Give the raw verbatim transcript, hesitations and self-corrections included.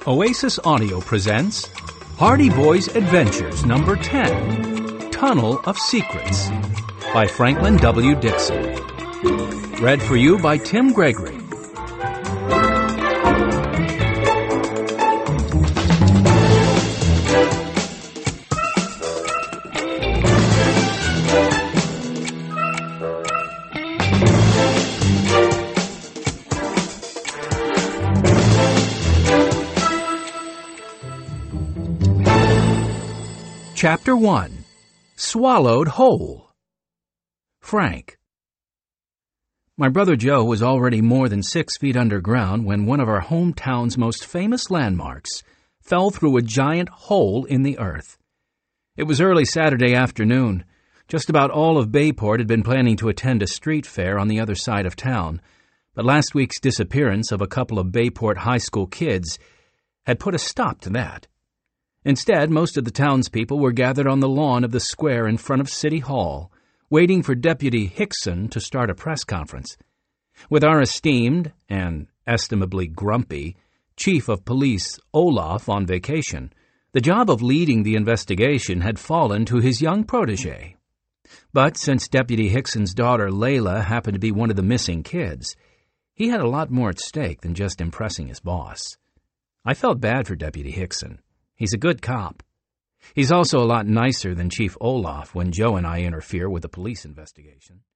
Oasis Audio presents Hardy Boys Adventures Number ten, Tunnel of Secrets by Franklin W. Dixon. Read for you by Tim Gregory. Chapter one. Swallowed Whole. Frank. My brother Joe was already more than six feet underground when one of our hometown's most famous landmarks fell through a giant hole in the earth. It was early Saturday afternoon. Just about all of Bayport had been planning to attend a street fair on the other side of town, but last week's disappearance of a couple of Bayport high school kids had put a stop to that. Instead, most of the townspeople were gathered on the lawn of the square in front of City Hall, waiting for Deputy Hickson to start a press conference. With our esteemed, and estimably grumpy, Chief of Police Olaf on vacation, the job of leading the investigation had fallen to his young protege. But since Deputy Hickson's daughter Layla happened to be one of the missing kids, he had a lot more at stake than just impressing his boss. I felt bad for Deputy Hickson. He's a good cop. He's also a lot nicer than Chief Olaf when Joe and I interfere with the police investigation.